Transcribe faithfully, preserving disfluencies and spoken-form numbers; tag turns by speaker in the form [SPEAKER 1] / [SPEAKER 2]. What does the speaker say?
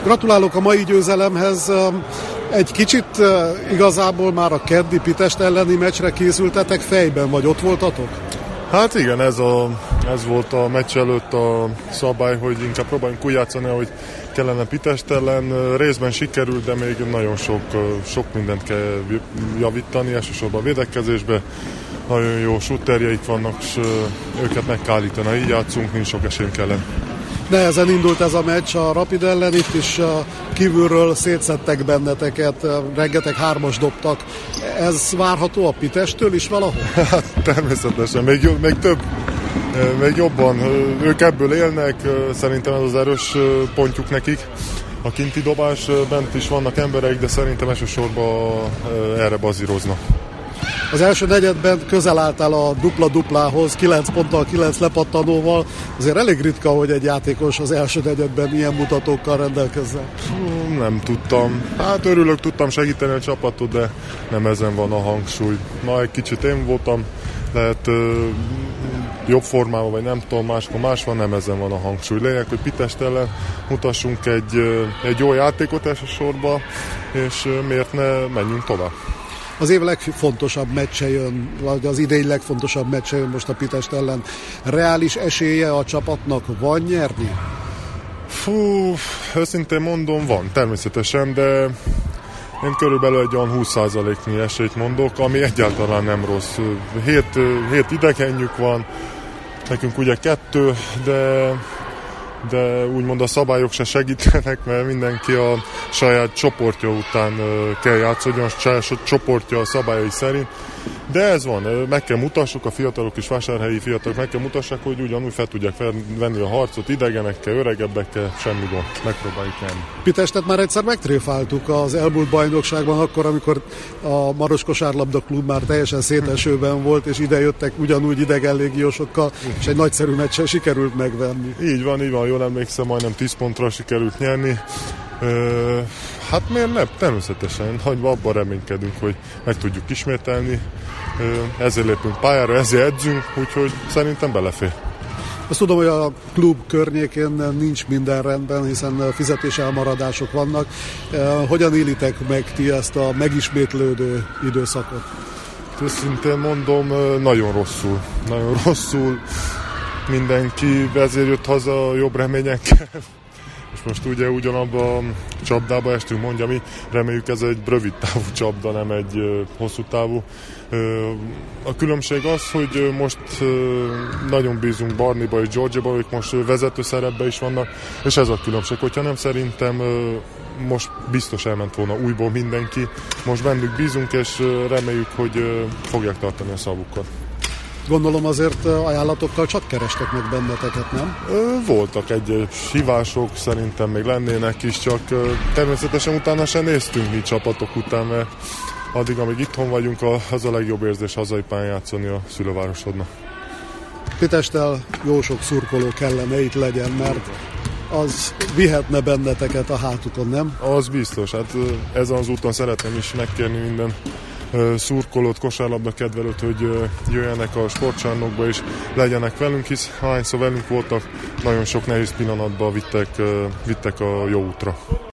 [SPEAKER 1] Gratulálok a mai győzelemhez. Egy kicsit igazából már a keddi Pidest elleni meccsre készültetek fejben, vagy ott voltatok?
[SPEAKER 2] Hát igen, ez, a, ez volt a meccs előtt a szabály, hogy inkább próbáljunk úgy játszani, ahogy kellene Pidest ellen. Részben sikerült, de még nagyon sok, sok mindent kell javítani, elsősorban a védekezésbe. Nagyon jó shooterjeik vannak, és őket meg kell állítani. Ha így játszunk, nincs sok esélyünk ellen.
[SPEAKER 1] Nehezen indult ez a meccs a Rapid ellen, itt is kívülről szétszedtek benneteket, rengeteg hármas dobtak. Ez várható a Pidesttől is valahol?
[SPEAKER 2] Hát természetesen, még, még több, még jobban. Ők ebből élnek, szerintem ez az erős pontjuk nekik. A kinti dobás, bent is vannak emberek, de szerintem elsősorban erre bazíroznak.
[SPEAKER 1] Az első negyedben közel álltál a dupla-duplához, kilenc ponttal, kilenc lepattanóval. Azért elég ritka, hogy egy játékos az első negyedben ilyen mutatókkal rendelkezzen.
[SPEAKER 2] Nem tudtam. Hát örülök, tudtam segíteni a csapatot, de nem ezen van a hangsúly. Ma egy kicsit én voltam, lehet ö, jobb formában, vagy nem tudom, máskor más van, nem ezen van a hangsúly. Lényeg, hogy Pidest ellen mutassunk egy, ö, egy jó játékot elsősorban, és ö, miért ne menjünk tovább.
[SPEAKER 1] Az év legfontosabb meccse jön, vagy az idei legfontosabb meccse jön most a Pidest ellen. Reális esélye a csapatnak van nyerni?
[SPEAKER 2] Fú, őszintén mondom, van természetesen, de én körülbelül egy olyan húsz százaléknyi esélyt mondok, ami egyáltalán nem rossz. Hét, hét idegenjük van, nekünk ugye kettő, de... de úgymond a szabályok se segítenek, mert mindenki a saját csoportja után kell játszódjon, a saját csoportja a szabályai szerint. De ez van, meg kell mutassuk, a fiatalok és vásárhelyi fiatalok meg kell mutassák, hogy ugyanúgy fel tudják venni a harcot idegenekkel, öregebbekkel, semmi gond, megpróbáljuk nyerni.
[SPEAKER 1] Pidestet már egyszer megtréfáltuk az elmúlt bajnokságban, akkor, amikor a Maros Kosárlabda Klub már teljesen szétesőben volt, és ide jöttek ugyanúgy idegen légiósokkal, és egy nagyszerű meccsen sikerült megvenni.
[SPEAKER 2] Így van, így van, jól emlékszem, majdnem tíz pontra sikerült nyerni. Ö, hát miért nem? Természetesen, hagyva abban reménykedünk, hogy meg tudjuk ismételni. Ö, ezért lépünk pályára, ezért edzünk, úgyhogy szerintem belefér.
[SPEAKER 1] Azt tudom, hogy a klub környékén nincs minden rendben, hiszen fizetéselmaradások vannak. Hogyan élitek meg ti ezt a megismétlődő időszakot?
[SPEAKER 2] Őszintén mondom, nagyon rosszul. Nagyon rosszul. Mindenki ezért jött haza jobb reményekkel. És most ugye ugyanabba a csapdába estünk, mondja mi, reméljük ez egy rövid távú csapda, nem egy uh, hosszú távú. Uh, a különbség az, hogy most uh, nagyon bízunk Barneyba és Georgiaba, ők most uh, vezető szerepben is vannak, és ez a különbség. Hogyha nem, szerintem uh, most biztos elment volna újból mindenki. Most bennük bízunk, és uh, reméljük, hogy uh, fogják tartani a szavukat.
[SPEAKER 1] Gondolom azért ajánlatokkal csak kerestek meg benneteket, nem?
[SPEAKER 2] Voltak egy hívások, szerintem még lennének is, csak természetesen utána sem néztünk mi csapatok után, mert addig, amíg itthon vagyunk, az a legjobb érzés hazai pályán játszani a szülővárosodnak.
[SPEAKER 1] Pidesttel jó sok szurkoló kellene itt legyen, mert az vihetne benneteket a hátukon, nem?
[SPEAKER 2] Az biztos, hát ezen az úton szeretném is megkérni minden szurkolót, kosárlabda kedvelőt, hogy jöjjenek a sportcsarnokba és legyenek velünk, hisz hányszor velünk voltak, nagyon sok nehéz pillanatban vittek, vittek a jó útra.